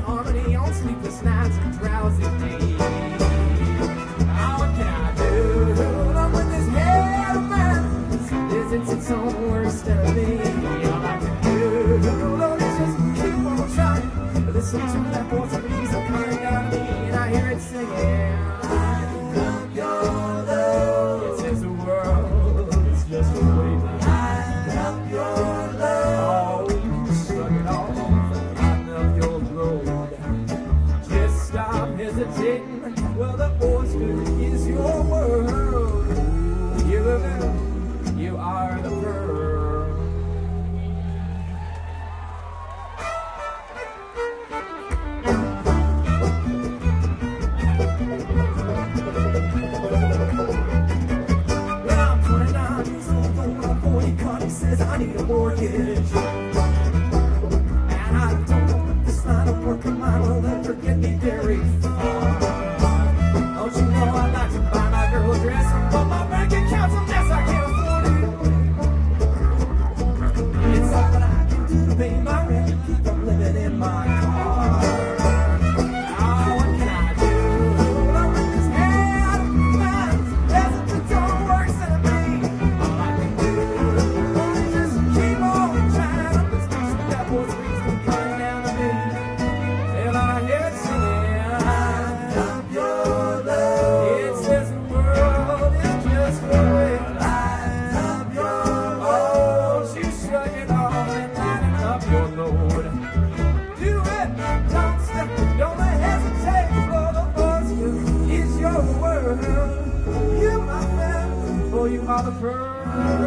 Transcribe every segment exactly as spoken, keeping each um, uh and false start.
harmony on sleepless nights and drowsy days. Oh, what can I do? I'm with this head of mine. This it's its own worst enemy. All I can do, Lord, is just keep on trying. Listen to that voice of peace coming down to me, and I hear it singing. I love your love. It says the world is just a waiting. I love your love. Oh, you suck it all off. I love your road. Just stop hesitating. Well, the oyster is your world. You live, you are the pearl. Says I need a mortgage, and I don't know if this line of work of mine will ever get me very far. Don't you know I'd like to buy my girl a dress, but my bank account's a mess, I can't afford it. It's all that I can do to pay my rent and keep from living in my car. Oh, what can I do? I'm with this head of mine. There's a don't worse than me. All I can do. You are the pearl.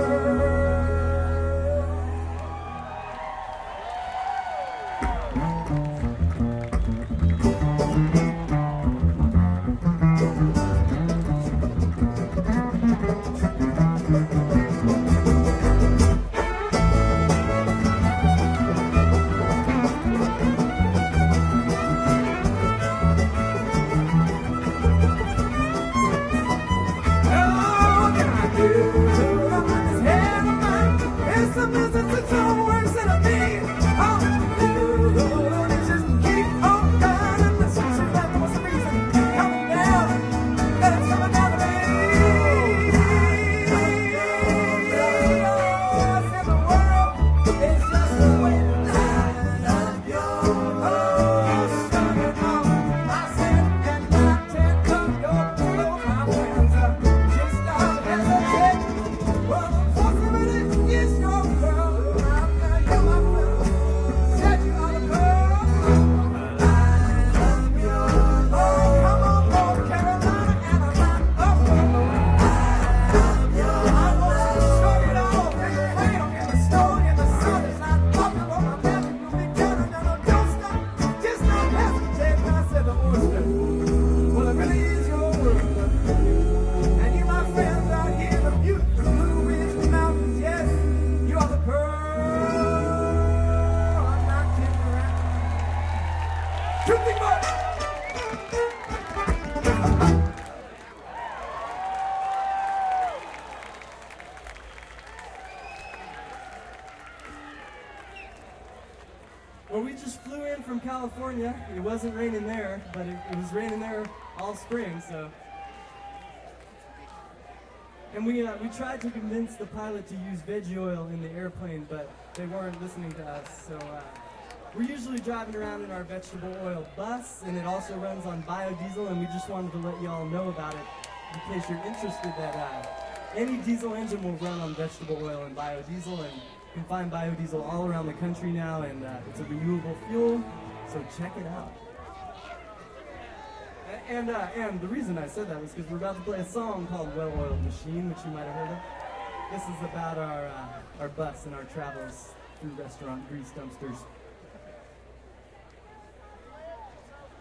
Well, we just flew in from California. It wasn't raining there, but it, it was raining there all spring, so. And we, uh, we tried to convince the pilot to use veggie oil in the airplane, but they weren't listening to us, so uh, we're usually driving around in our vegetable oil bus, and it also runs on biodiesel, and we just wanted to let you all know about it in case you're interested that uh, any diesel engine will run on vegetable oil and biodiesel, and you can find biodiesel all around the country now, and uh, it's a renewable fuel, so check it out. And, uh, and the reason I said that was because we're about to play a song called Well-Oiled Machine, which you might have heard of. This is about our, uh, our bus and our travels through restaurant grease dumpsters.